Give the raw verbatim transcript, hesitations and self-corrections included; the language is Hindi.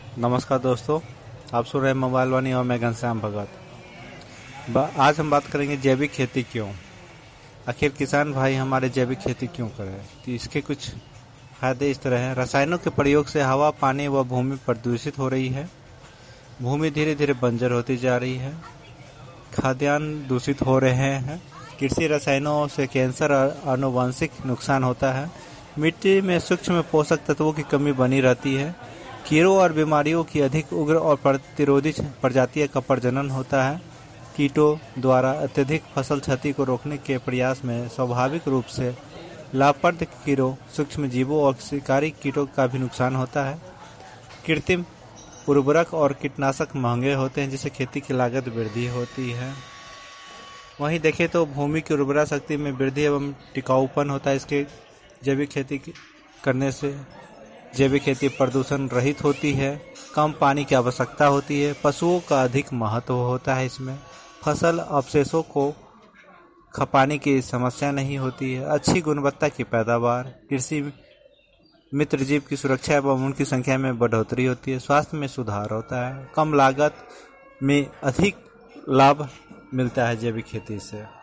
नमस्कार दोस्तों, आप सुन रहे हैं मोबाइल वाणी और मैं घनश्याम भगत। आज हम बात करेंगे जैविक खेती क्यों। आखिर किसान भाई हमारे जैविक खेती क्यों करें। तो इसके कुछ फायदे इस तरह हैं। रसायनों के प्रयोग से हवा, पानी व भूमि प्रदूषित हो रही है। भूमि धीरे धीरे बंजर होती जा रही है। खाद्यान्न दूषित हो रहे हैं। कृषि रसायनों से कैंसर और आनुवंशिक नुकसान होता है। मिट्टी में सूक्ष्म पोषक तत्वों की कमी बनी रहती है। कीड़ों और बीमारियों की अधिक उग्र और प्रतिरोधी प्रजातियों का प्रजनन होता है। कीटों द्वारा अत्यधिक फसल क्षति को रोकने के प्रयास में स्वाभाविक रूप से लाभप्रद कीड़ों, सूक्ष्म जीवों और शिकारी कीटों का भी नुकसान होता है। कृत्रिम उर्वरक और कीटनाशक महंगे होते हैं, जिससे खेती की लागत वृद्धि होती है। वहीं देखें तो भूमि की उर्वरा शक्ति में वृद्धि एवं टिकाऊपन होता है। इसके जैविक खेती करने से जैविक खेती प्रदूषण रहित होती है। कम पानी की आवश्यकता होती है। पशुओं का अधिक महत्व होता है। इसमें फसल अवशेषों को खपाने की समस्या नहीं होती है। अच्छी गुणवत्ता की पैदावार, कृषि मित्र जीव की सुरक्षा एवं उनकी संख्या में बढ़ोतरी होती है। स्वास्थ्य में सुधार होता है। कम लागत में अधिक लाभ मिलता है जैविक खेती से।